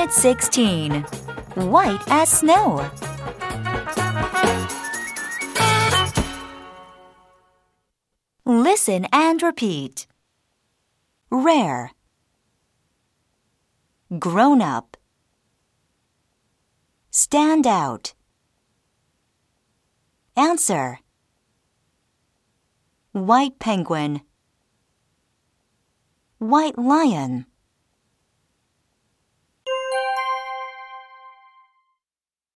Unit 16. White as snow. Listen and repeat. Rare. Grown up. Stand out. Answer. White penguin. White lion.